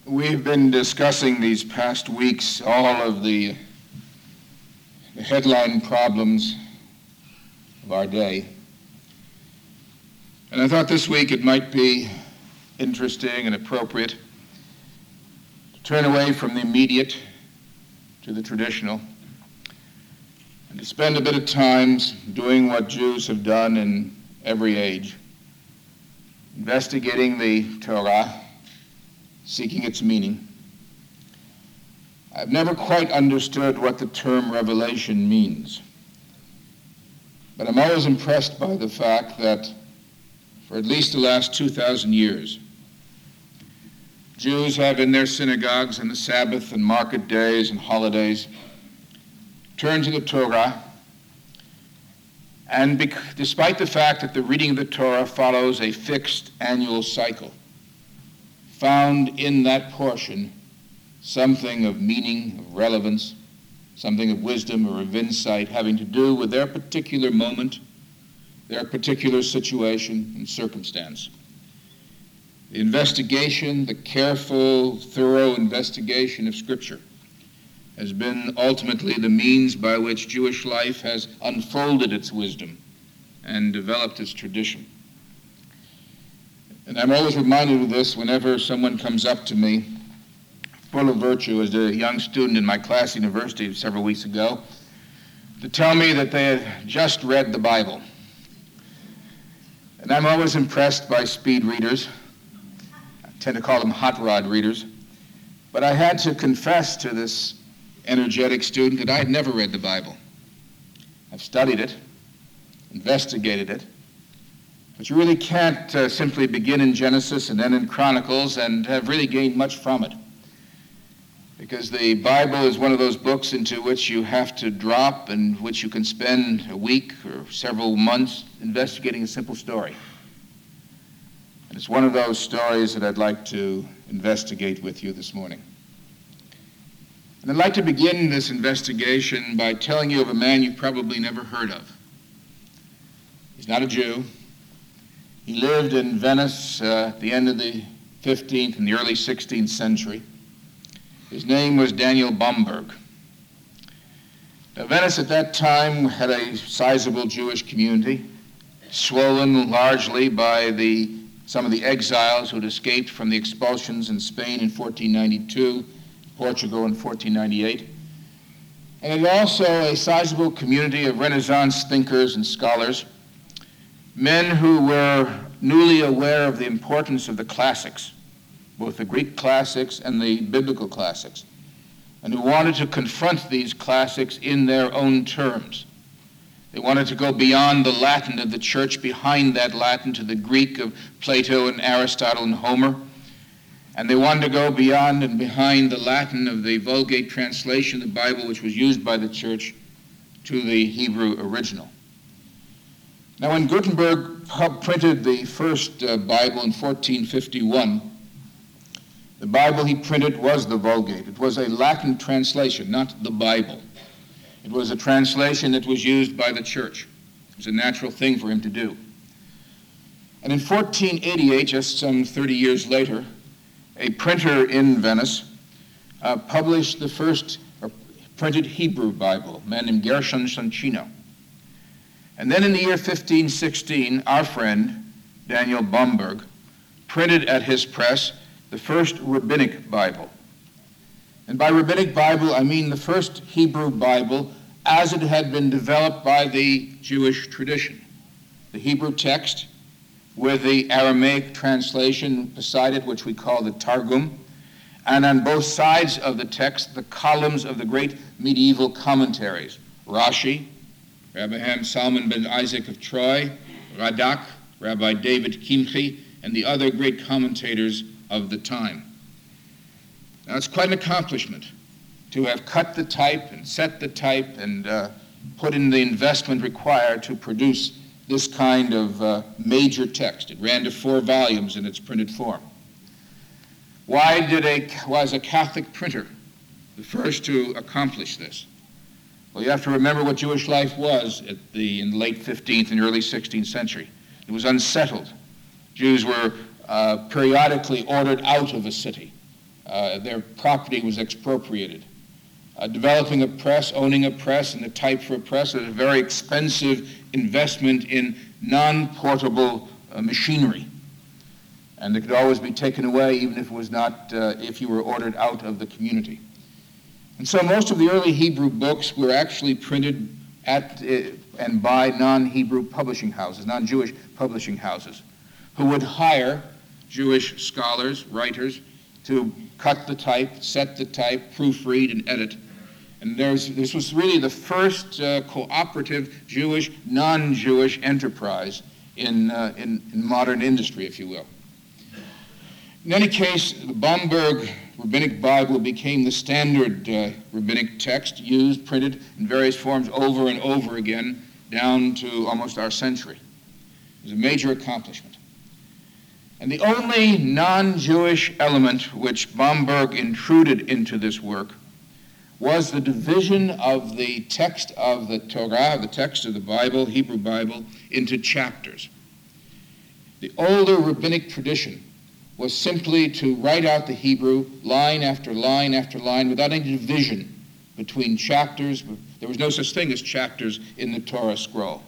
We've been discussing these past weeks all of the headline problems of our day. And I thought this week it might be interesting and appropriate to turn away from the immediate to the traditional and to spend a bit of time doing what Jews have done in every age, investigating the Torah, seeking its meaning. I've never quite understood what the term revelation means, but I'm always impressed by the fact that for at least the last 2,000 years, Jews have in their synagogues on the Sabbath and market days and holidays turned to the Torah, and despite the fact that the reading of the Torah follows a fixed annual cycle, found in that portion something of meaning, of relevance, something of wisdom or of insight having to do with their particular moment, their particular situation and circumstance. The investigation, the careful, thorough investigation of Scripture has been ultimately the means by which Jewish life has unfolded its wisdom and developed its tradition. And I'm always reminded of this whenever someone comes up to me, full of virtue, as a young student in my class at university several weeks ago, to tell me that they had just read the Bible. And I'm always impressed by speed readers. I tend to call them hot rod readers. But I had to confess to this energetic student that I had never read the Bible. I've studied it, investigated it, but you really can't simply begin in Genesis and then in Chronicles and have really gained much from it. Because the Bible is one of those books into which you have to drop and which you can spend a week or several months investigating a simple story. And it's one of those stories that I'd like to investigate with you this morning. And I'd like to begin this investigation by telling you of a man you've probably never heard of. He's not a Jew. He lived in Venice at the end of the 15th and the early 16th century. His name was Daniel Bomberg. Now, Venice at that time had a sizable Jewish community, swollen largely by some of the exiles who had escaped from the expulsions in Spain in 1492, Portugal in 1498. And it had also a sizable community of Renaissance thinkers and scholars, men who were newly aware of the importance of the classics, both the Greek classics and the biblical classics, and who wanted to confront these classics in their own terms. They wanted to go beyond the Latin of the church, behind that Latin to the Greek of Plato and Aristotle and Homer, and they wanted to go beyond and behind the Latin of the Vulgate translation of the Bible, which was used by the church, to the Hebrew original. Now, when Gutenberg printed the first Bible in 1451, the Bible he printed was the Vulgate. It was a Latin translation, not the Bible. It was a translation that was used by the church. It was a natural thing for him to do. And in 1488, just some 30 years later, a printer in Venice published the first printed Hebrew Bible, a man named Gershon Soncino. And then in the year 1516, our friend, Daniel Bomberg, printed at his press the first Rabbinic Bible. And by Rabbinic Bible, I mean the first Hebrew Bible as it had been developed by the Jewish tradition. The Hebrew text with the Aramaic translation beside it, which we call the Targum, and on both sides of the text, the columns of the great medieval commentaries, Rashi, Rabbi Salman ben Isaac of Troy, Radak, Rabbi David Kimchi, and the other great commentators of the time. Now, it's quite an accomplishment to have cut the type and set the type and put in the investment required to produce this kind of major text. It ran to 4 volumes in its printed form. Why was a Catholic printer the first to accomplish this? Well, you have to remember what Jewish life was in the late 15th and early 16th century. It was unsettled. Jews were periodically ordered out of a city. Their property was expropriated. Developing a press, owning a press, and the type for a press was a very expensive investment in non-portable machinery. And it could always be taken away even if it was not, if you were ordered out of the community. And so most of the early Hebrew books were actually printed at and by non-Hebrew publishing houses, non-Jewish publishing houses, who would hire Jewish scholars, writers, to cut the type, set the type, proofread, and edit. And this was really the first cooperative Jewish, non-Jewish enterprise in modern industry, if you will. In any case, the Bomberg Rabbinic Bible became the standard rabbinic text used, printed in various forms over and over again, down to almost our century. It was a major accomplishment. And the only non-Jewish element which Bomberg intruded into this work was the division of the text of the Torah, the text of the Bible, Hebrew Bible, into chapters. The older rabbinic tradition was simply to write out the Hebrew line after line after line without any division between chapters. There was no such thing as chapters in the Torah scroll.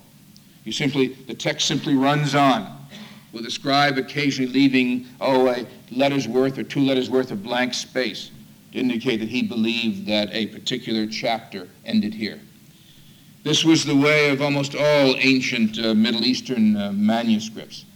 The text simply runs on, with the scribe occasionally leaving, a letter's worth or 2 letters worth of blank space to indicate that he believed that a particular chapter ended here. This was the way of almost all ancient Middle Eastern manuscripts.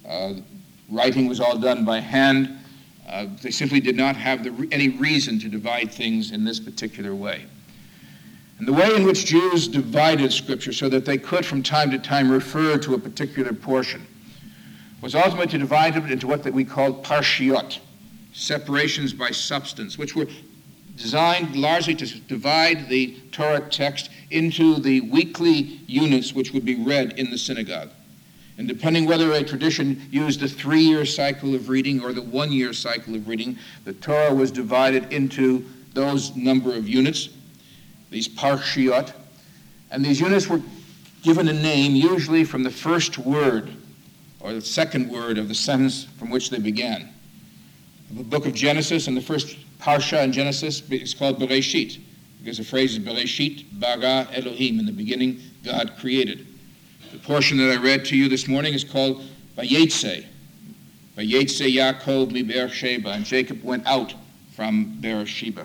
Writing was all done by hand. They simply did not have any reason to divide things in this particular way. And the way in which Jews divided Scripture so that they could from time to time refer to a particular portion was ultimately to divide it into what we called parshiot, separations by substance, which were designed largely to divide the Torah text into the weekly units which would be read in the synagogue. And depending whether a tradition used a 3-year cycle of reading or the 1-year cycle of reading, the Torah was divided into those number of units, these parshiot, and these units were given a name usually from the first word or the second word of the sentence from which they began. The book of Genesis and the first parsha in Genesis is called Bereshit, because the phrase is Bereshit bara Elohim, in the beginning God created. The portion that I read to you this morning is called Vayetze. Vayetze Yaakov mi Beersheba, and Jacob went out from Beersheba.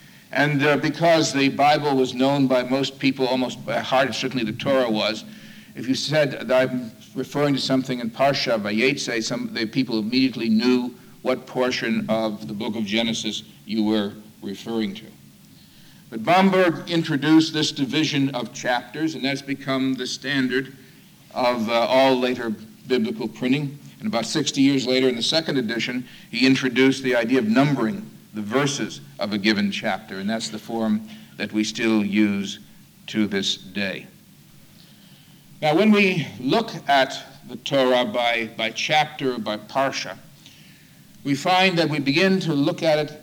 And because the Bible was known by most people almost by heart, certainly the Torah was, if you said that I'm referring to something in Parsha Vayetze, the people immediately knew what portion of the book of Genesis you were referring to. But Bomberg introduced this division of chapters, and that's become the standard of all later biblical printing. And about 60 years later, in the second edition, he introduced the idea of numbering the verses of a given chapter, and that's the form that we still use to this day. Now, when we look at the Torah by chapter, by parsha, we find that we begin to look at it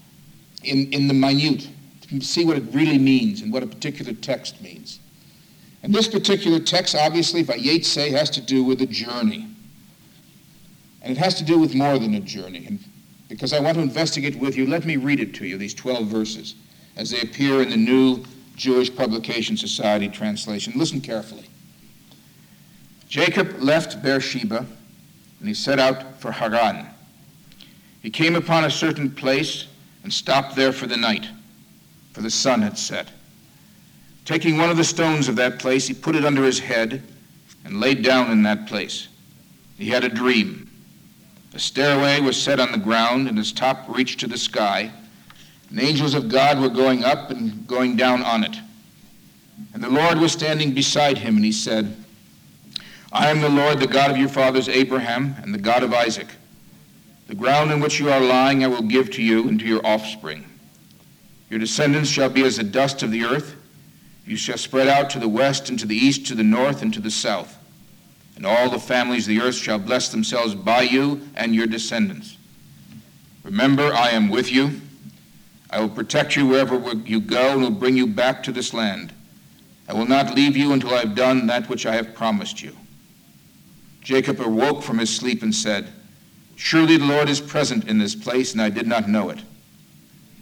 in the minute, to see what it really means and what a particular text means. And this particular text, obviously, Vayetze, has to do with a journey. And it has to do with more than a journey. And because I want to investigate with you, let me read it to you, these 12 verses, as they appear in the New Jewish Publication Society translation. Listen carefully. Jacob left Beersheba, and he set out for Haran. He came upon a certain place and stopped there for the night, for the sun had set. Taking one of the stones of that place, he put it under his head and laid down in that place. He had a dream. A stairway was set on the ground, and its top reached to the sky, and angels of God were going up and going down on it. And the Lord was standing beside him, and he said, I am the Lord, the God of your fathers Abraham, and the God of Isaac. The ground in which you are lying I will give to you and to your offspring. Your descendants shall be as the dust of the earth. You shall spread out to the west and to the east, to the north and to the south. And all the families of the earth shall bless themselves by you and your descendants. Remember, I am with you. I will protect you wherever you go and will bring you back to this land. I will not leave you until I have done that which I have promised you. Jacob awoke from his sleep and said, Surely the Lord is present in this place, and I did not know it.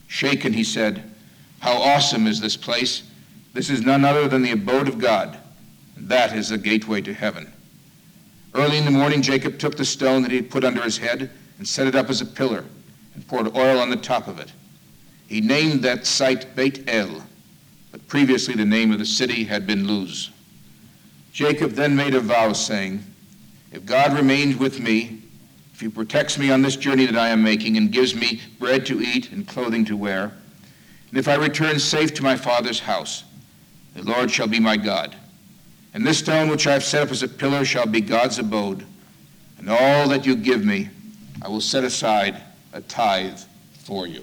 Shaken, he said, "How awesome is this place! This is none other than the abode of God. And that is the gateway to heaven." Early in the morning, Jacob took the stone that he had put under his head and set it up as a pillar and poured oil on the top of it. He named that site Beit El, but previously the name of the city had been Luz. Jacob then made a vow, saying, "If God remains with me, if he protects me on this journey that I am making and gives me bread to eat and clothing to wear, and if I return safe to my father's house, the Lord shall be my God. And this stone which I have set up as a pillar shall be God's abode, and all that you give me I will set aside a tithe for you."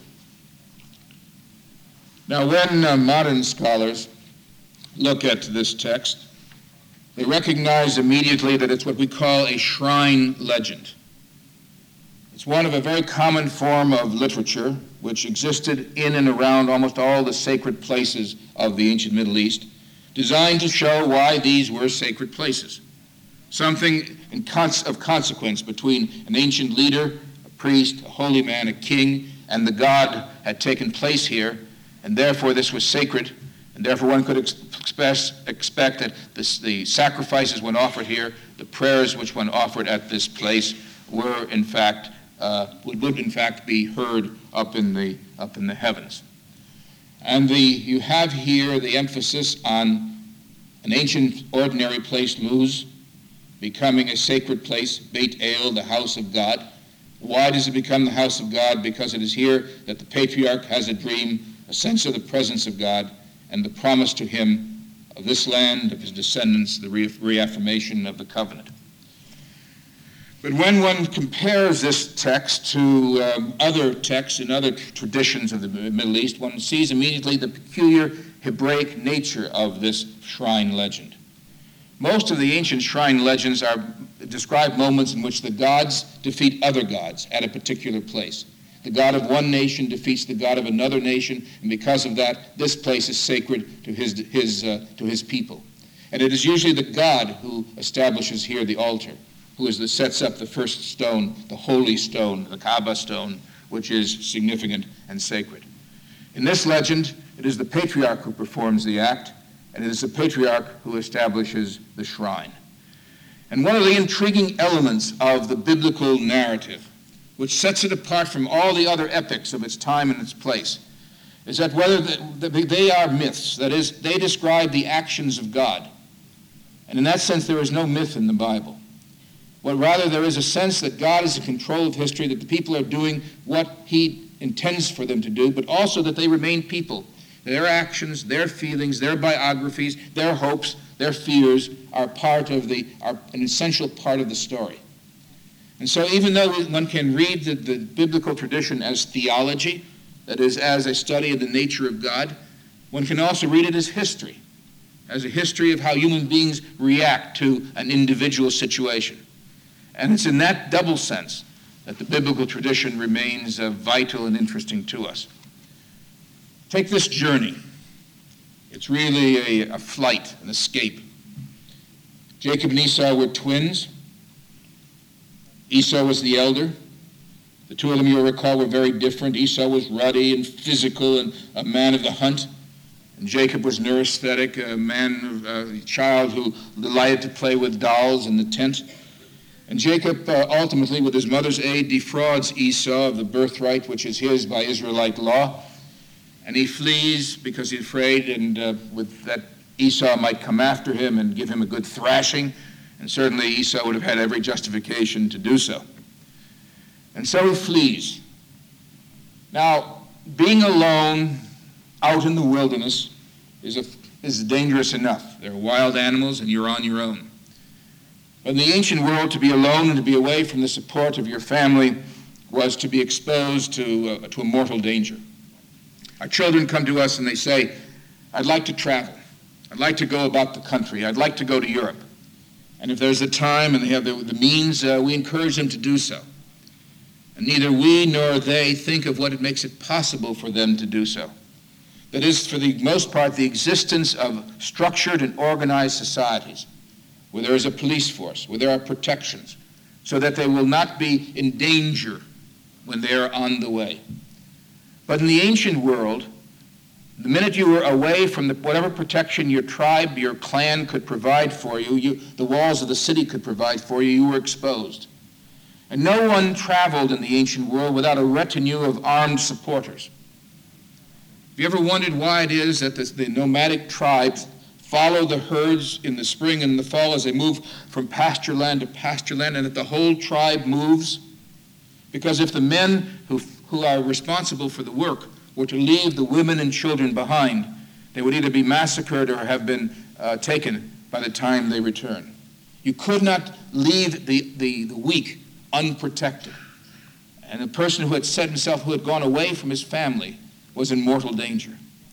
Now, when modern scholars look at this text, they recognize immediately that it's what we call a shrine legend. It's one of a very common form of literature which existed in and around almost all the sacred places of the ancient Middle East, designed to show why these were sacred places. Something of consequence between an ancient leader, a priest, a holy man, a king, and the god had taken place here, and therefore this was sacred, and therefore one could expect that the sacrifices when offered here, the prayers which one offered at this place, were in fact would in fact be heard up in the heavens. And you have here the emphasis on an ancient ordinary place, Luz, becoming a sacred place, Beit El, the house of God. Why does it become the house of God? Because it is here that the patriarch has a dream, a sense of the presence of God, and the promise to him of this land, of his descendants, the reaffirmation of the covenant. But when one compares this text to other texts in other traditions of the Middle East, one sees immediately the peculiar Hebraic nature of this shrine legend. Most of the ancient shrine legends describe moments in which the gods defeat other gods at a particular place. The god of one nation defeats the god of another nation, and because of that, this place is sacred to his people. And it is usually the god who establishes here the altar, who sets up the first stone, the holy stone, the Kaaba stone, which is significant and sacred. In this legend, it is the patriarch who performs the act, and it is the patriarch who establishes the shrine. And one of the intriguing elements of the biblical narrative, which sets it apart from all the other epics of its time and its place, is that whether they are myths, that is, they describe the actions of God. And in that sense, there is no myth in the Bible. Well, rather, there is a sense that God is in control of history, that the people are doing what he intends for them to do, but also that they remain people. Their actions, their feelings, their biographies, their hopes, their fears are an essential part of the story. And so even though one can read the biblical tradition as theology, that is, as a study of the nature of God, one can also read it as history, as a history of how human beings react to an individual situation. And it's in that double sense that the biblical tradition remains vital and interesting to us. Take this journey. It's really a flight, an escape. Jacob and Esau were twins. Esau was the elder. The two of them, you'll recall, were very different. Esau was ruddy and physical and a man of the hunt. And Jacob was neurasthenic, a child who delighted to play with dolls in the tent. And Jacob ultimately, with his mother's aid, defrauds Esau of the birthright which is his by Israelite law. And he flees because he's afraid, and with that Esau might come after him and give him a good thrashing. And certainly Esau would have had every justification to do so. And so he flees. Now, being alone out in the wilderness is dangerous enough. There are wild animals, and you're on your own. But in the ancient world, to be alone and to be away from the support of your family was to be exposed to a mortal danger. Our children come to us and they say, "I'd like to travel. I'd like to go about the country. I'd like to go to Europe." And if there's the time and they have the means, we encourage them to do so. And neither we nor they think of what it makes it possible for them to do so. That is, for the most part, the existence of structured and organized societies, where there is a police force, where there are protections, so that they will not be in danger when they are on the way. But in the ancient world, the minute you were away from whatever protection your tribe, your clan could provide for you, the walls of the city could provide for you, you were exposed. And no one traveled in the ancient world without a retinue of armed supporters. Have you ever wondered why it is that the nomadic tribes follow the herds in the spring and the fall as they move from pasture land to pasture land, and that the whole tribe moves? Because if the men who are responsible for the work were to leave the women and children behind, they would either be massacred or have been taken by the time they return. You could not leave the weak unprotected. And the person who had set himself, who had gone away from his family, was in mortal danger.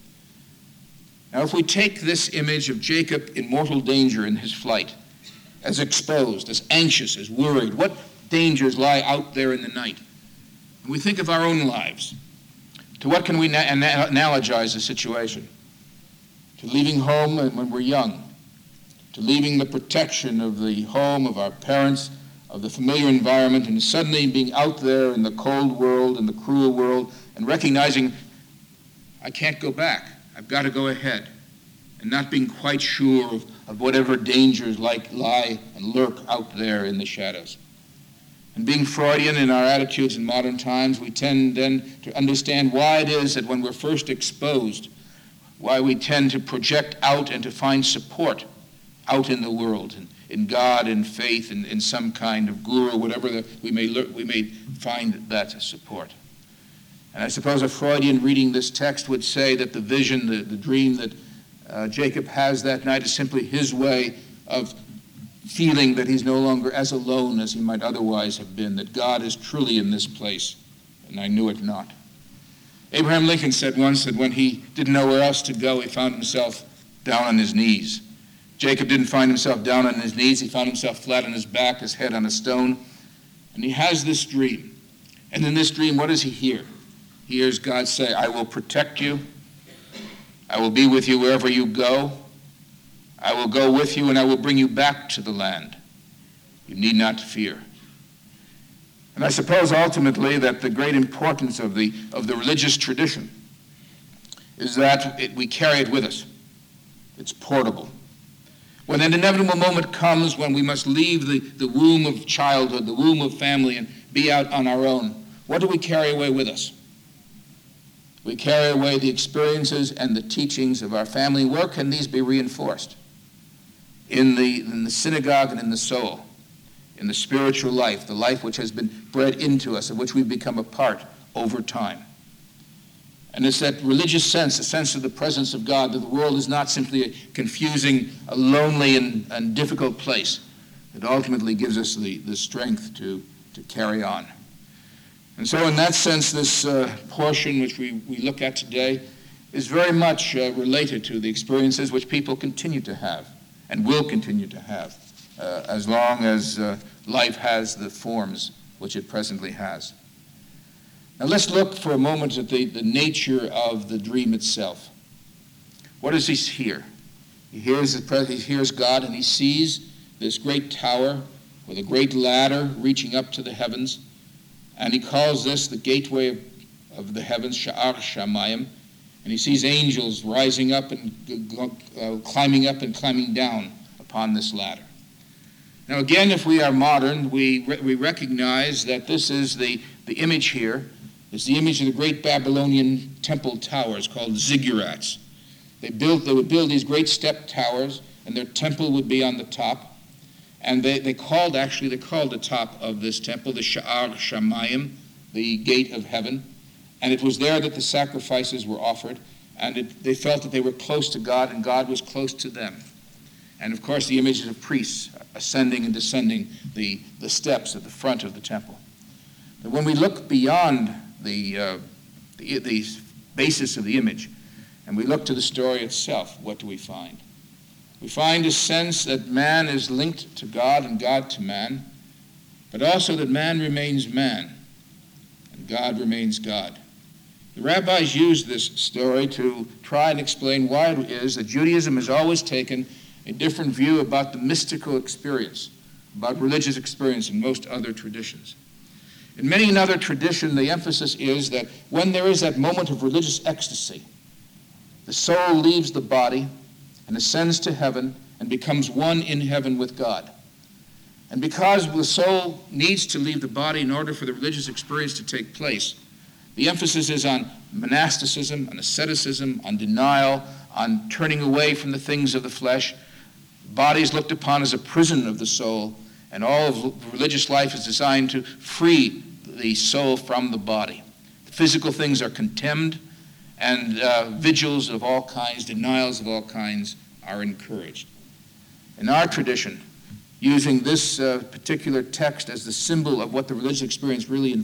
Now, if we take this image of Jacob in mortal danger in his flight, as exposed, as anxious, as worried, what dangers lie out there in the night? And we think of our own lives. To what can we analogize the situation? To leaving home when we're young, to leaving the protection of the home, of our parents, of the familiar environment, and suddenly being out there in the cold world and the cruel world and recognizing, I can't go back. I've got to go ahead, and not being quite sure of whatever dangers lie and lurk out there in the shadows. And being Freudian in our attitudes in modern times, we tend then to understand why it is that when we're first exposed, why we tend to project out and to find support out in the world, in God, in faith, in some kind of guru, whatever we may find that support. And I suppose a Freudian reading this text would say that the vision, the dream that Jacob has that night is simply his way of feeling that he's no longer as alone as he might otherwise have been, that God is truly in this place, and I knew it not. Abraham Lincoln said once that when he didn't know where else to go, he found himself down on his knees. Jacob didn't find himself down on his knees. He found himself flat on his back, his head on a stone. And he has this dream. And in this dream, what does he hear? He hears God say, I will protect you. I will be with you wherever you go. I will go with you and I will bring you back to the land. You need not fear. And I suppose ultimately that the great importance of the religious tradition is that we carry it with us. It's portable. When an inevitable moment comes when we must leave the womb of childhood, the womb of family, and be out on our own, what do we carry away with us? We carry away the experiences and the teachings of our family. Where can these be reinforced? In the synagogue and in the soul, in the spiritual life, the life which has been bred into us, of which we've become a part over time. And it's that religious sense, the sense of the presence of God, that the world is not simply a confusing, a lonely and difficult place. It ultimately gives us the strength to carry on. And so in that sense, this portion which we look at today is very much related to the experiences which people continue to have and will continue to have as long as life has the forms which it presently has. Now let's look for a moment at the nature of the dream itself. What does he hear? He hears God, and he sees this great tower with a great ladder reaching up to the heavens, and he calls this the gateway of the heavens, Sha'ar Shamayim, and he sees angels rising up and climbing up and climbing down upon this ladder. Now again, if we are modern, we recognize that this is the image here. It's the image of the great Babylonian temple towers called ziggurats. They would build these great step towers, and their temple would be on the top. And they called the top of this temple the Sha'ar Shamayim, the gate of heaven. And it was there that the sacrifices were offered, and they felt that they were close to God, and God was close to them. And of course, the images of priests ascending and descending the steps at the front of the temple. But when we look beyond the basis of the image, and we look to the story itself, what do we find? We find a sense that man is linked to God and God to man, but also that man remains man and God remains God. The rabbis use this story to try and explain why it is that Judaism has always taken a different view about the mystical experience, about religious experience in most other traditions. In many another tradition, the emphasis is that when there is that moment of religious ecstasy, the soul leaves the body and ascends to heaven and becomes one in heaven with God. And because the soul needs to leave the body in order for the religious experience to take place, the emphasis is on monasticism, on asceticism, on denial, on turning away from the things of the flesh. The body is looked upon as a prison of the soul, and all of religious life is designed to free the soul from the body. The physical things are contemned, and vigils of all kinds, denials of all kinds are encouraged. In our tradition, using this particular text as the symbol of what the religious experience really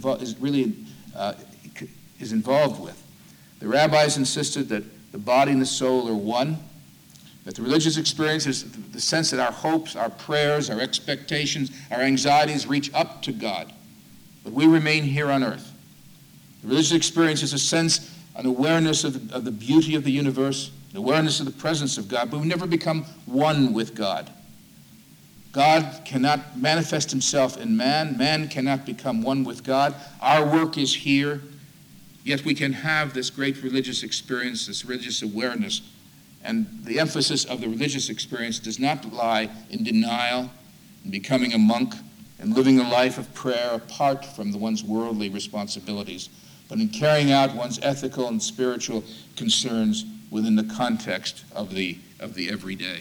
is involved with, the rabbis insisted that the body and the soul are one, that the religious experience is the sense that our hopes, our prayers, our expectations, our anxieties reach up to God, but we remain here on earth. The religious experience is a sense, an awareness of the beauty of the universe, an awareness of the presence of God, but we never become one with God. God cannot manifest himself in man. Man cannot become one with God. Our work is here, yet we can have this great religious experience, this religious awareness. And the emphasis of the religious experience does not lie in denial, in becoming a monk, and living a life of prayer apart from one's worldly responsibilities, but in carrying out one's ethical and spiritual concerns within the context of the everyday.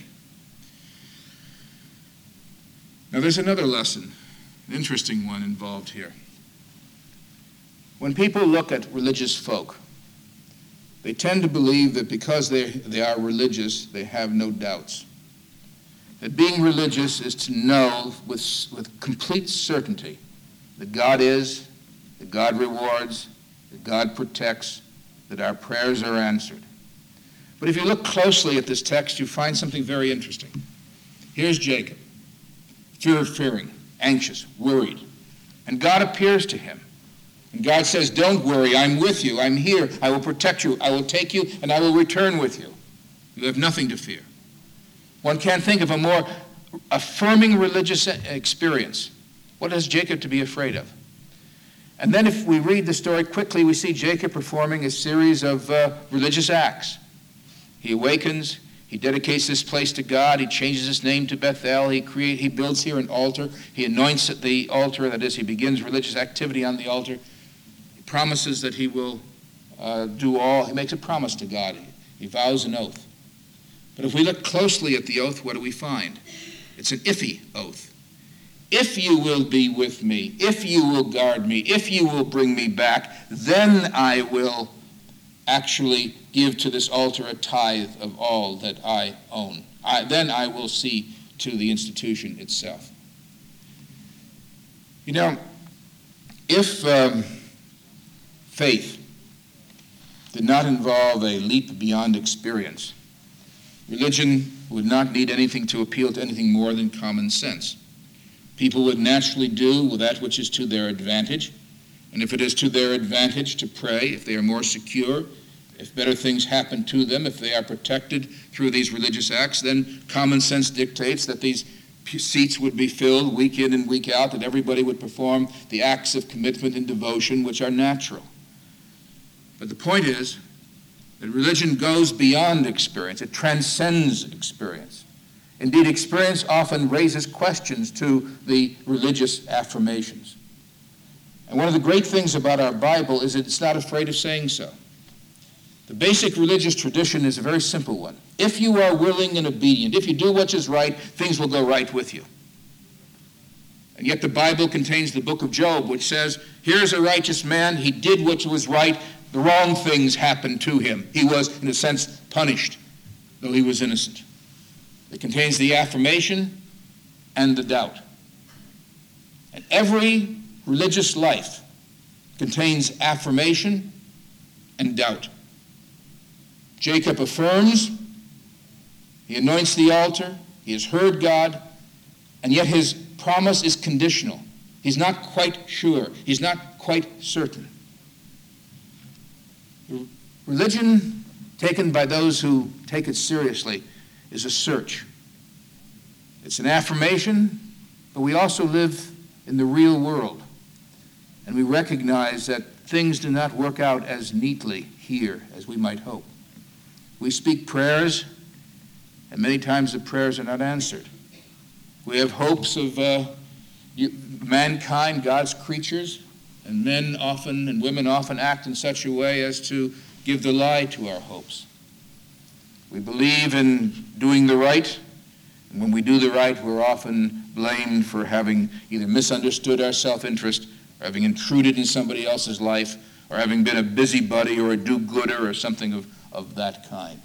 Now there's another lesson, an interesting one involved here. When people look at religious folk, they tend to believe that because they are religious, they have no doubts. That being religious is to know with complete certainty that God is, that God rewards, that God protects, that our prayers are answered. But if you look closely at this text, you find something very interesting. Here's Jacob, fearing, anxious, worried. And God appears to him. And God says, don't worry, I'm with you, I'm here, I will protect you, I will take you, and I will return with you. You have nothing to fear. One can't think of a more affirming religious experience. What has Jacob to be afraid of? And then if we read the story quickly, we see Jacob performing a series of religious acts. He awakens, he dedicates this place to God, he changes his name to Bethel, he builds here an altar, he anoints the altar, that is, he begins religious activity on the altar. He promises that he will he makes a promise to God, he vows an oath. But if we look closely at the oath, what do we find? It's an iffy oath. If you will be with me, if you will guard me, if you will bring me back, then I will actually give to this altar a tithe of all that I own. Then I will see to the institution itself. You know, if faith did not involve a leap beyond experience, religion would not need anything to appeal to anything more than common sense. People would naturally do with that which is to their advantage, and if it is to their advantage to pray, if they are more secure, if better things happen to them, if they are protected through these religious acts, then common sense dictates that these seats would be filled week in and week out, that everybody would perform the acts of commitment and devotion which are natural. But the point is that religion goes beyond experience. It transcends experience. Indeed, experience often raises questions to the religious affirmations. And one of the great things about our Bible is that it's not afraid of saying so. The basic religious tradition is a very simple one. If you are willing and obedient, if you do what is right, things will go right with you. And yet the Bible contains the book of Job, which says, here's a righteous man, he did what was right, the wrong things happened to him. He was, in a sense, punished, though he was innocent. It contains the affirmation and the doubt. And every religious life contains affirmation and doubt. Jacob affirms, he anoints the altar, he has heard God, and yet his promise is conditional. He's not quite sure, he's not quite certain. Religion, taken by those who take it seriously, is a search. It's an affirmation, but we also live in the real world. and we recognize that things do not work out as neatly here as we might hope. We speak prayers, and many times the prayers are not answered. We have hopes of mankind, God's creatures, and men often and women often act in such a way as to give the lie to our hopes. We believe in doing the right, and when we do the right, we're often blamed for having either misunderstood our self-interest, or having intruded in somebody else's life, or having been a busybody or a do-gooder or something of that kind.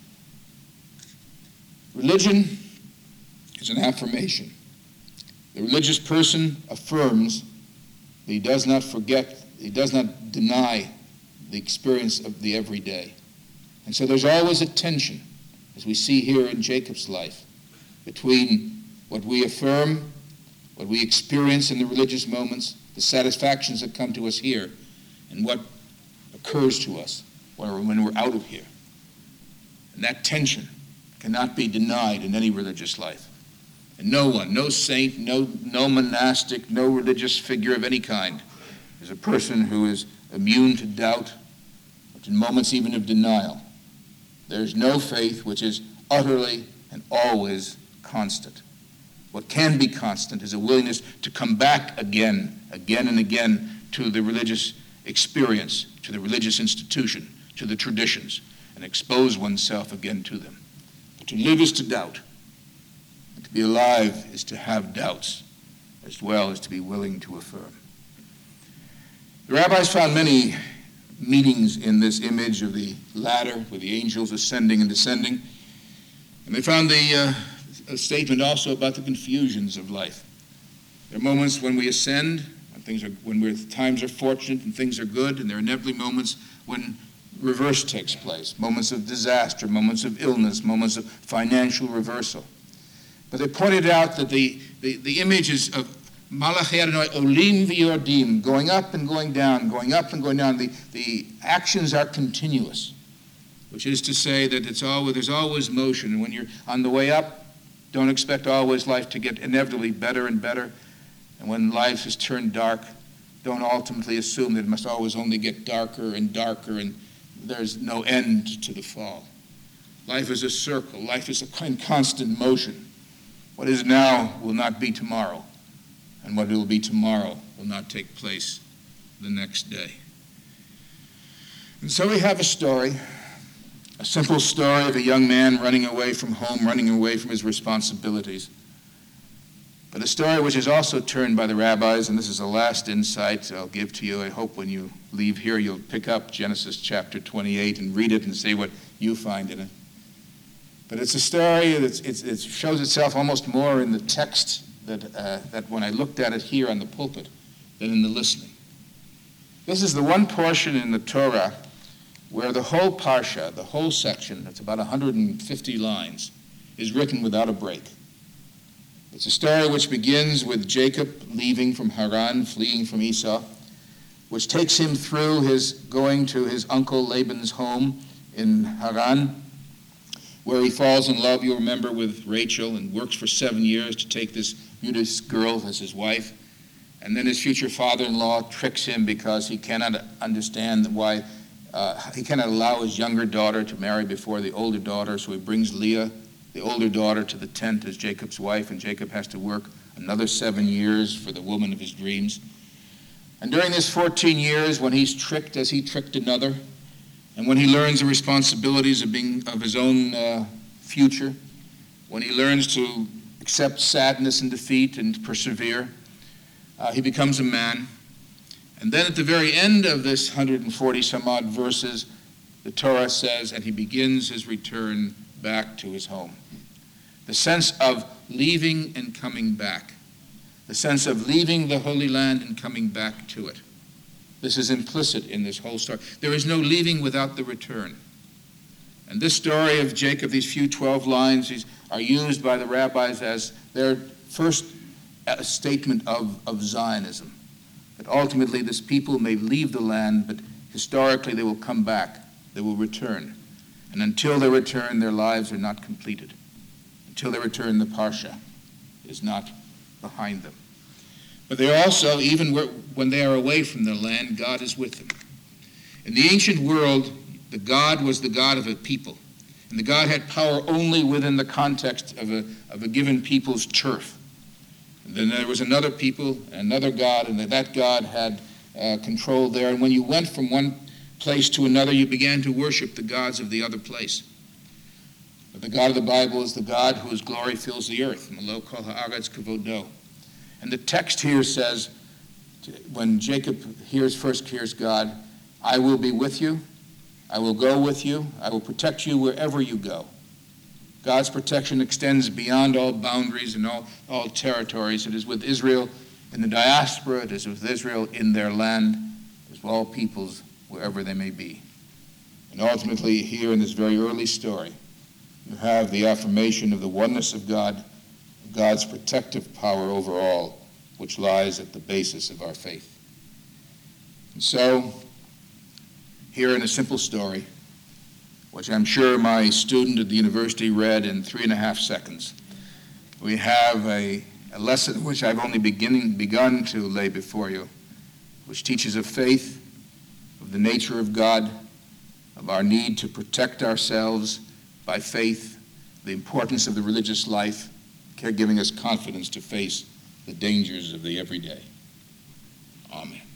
Religion is an affirmation. The religious person affirms that he does not forget, he does not deny the experience of the everyday. And so there's always a tension, as we see here in Jacob's life, between what we affirm, what we experience in the religious moments, the satisfactions that come to us here, and what occurs to us when we're out of here. And that tension cannot be denied in any religious life. And no one, no saint, no monastic, no religious figure of any kind is a person who is immune to doubt, in moments even of denial. There is no faith which is utterly and always constant. What can be constant is a willingness to come back again and again to the religious experience, to the religious institution, to the traditions, and expose oneself again to them. But to live is to doubt. And to be alive is to have doubts, as well as to be willing to affirm. The rabbis found many meanings in this image of the ladder with the angels ascending and descending. And they found a statement also about the confusions of life. There are moments when we ascend, when times are fortunate and things are good, and there are inevitably moments when reverse takes place, moments of disaster, moments of illness, moments of financial reversal. But they pointed out that the image is of Malachi Adonai olim v'yordim, going up and going down, going up and going down. The actions are continuous, which is to say that there's always motion. And when you're on the way up, don't expect always life to get inevitably better and better. And when life has turned dark, don't ultimately assume that it must always only get darker and darker and there's no end to the fall. Life is a circle. Life is a constant motion. What is now will not be tomorrow. And what will be tomorrow will not take place the next day. And so we have a story, a simple story of a young man running away from home, running away from his responsibilities. But a story which is also turned by the rabbis, and this is the last insight I'll give to you. I hope when you leave here you'll pick up Genesis chapter 28 and read it and see what you find in it. But it's a story it shows itself almost more in the text that when I looked at it here on the pulpit than in the listening. This is the one portion in the Torah where the whole parsha, the whole section, that's about 150 lines, is written without a break. It's a story which begins with Jacob leaving from Haran, fleeing from Esau, which takes him through his going to his uncle Laban's home in Haran, where he falls in love, you remember, with Rachel and works for 7 years to take this Judas girl as his wife. And then his future father-in-law tricks him because he cannot understand why he cannot allow his younger daughter to marry before the older daughter, so he brings Leah, the older daughter, to the tent as Jacob's wife, and Jacob has to work another 7 years for the woman of his dreams. And during this 14 years, when he's tricked as he tricked another, and when he learns the responsibilities of his own future, when he learns to accept sadness and defeat and persevere, he becomes a man. And then at the very end of this 140 some odd verses, the Torah says, and he begins his return back to his home. The sense of leaving and coming back. The sense of leaving the Holy Land and coming back to it. This is implicit in this whole story. There is no leaving without the return. And this story of Jacob, these few 12 lines, are used by the rabbis as their first statement of Zionism. That ultimately this people may leave the land, but historically they will come back. They will return. And until they return, their lives are not completed. Until they return, the Parsha is not behind them. But they also, even when they are away from their land, God is with them. In the ancient world, the God was the God of a people. And the God had power only within the context of a given people's turf. And then there was another people, another God, and that God had control there. And when you went from one place to another, you began to worship the gods of the other place. But the God of the Bible is the God whose glory fills the earth. Malo kol haaretz kavodo. And the text here says, when Jacob first hears God, I will be with you. I will go with you. I will protect you wherever you go. God's protection extends beyond all boundaries and all territories. It is with Israel in the diaspora. It is with Israel in their land. It is with all peoples wherever they may be. And ultimately, here in this very early story, you have the affirmation of the oneness of God, God's protective power over all, which lies at the basis of our faith. And so, here in a simple story, which I'm sure my student at the university read in 3.5 seconds, we have a lesson which I've only begun to lay before you, which teaches of faith, of the nature of God, of our need to protect ourselves by faith, the importance of the religious life, giving us confidence to face the dangers of the everyday. Amen.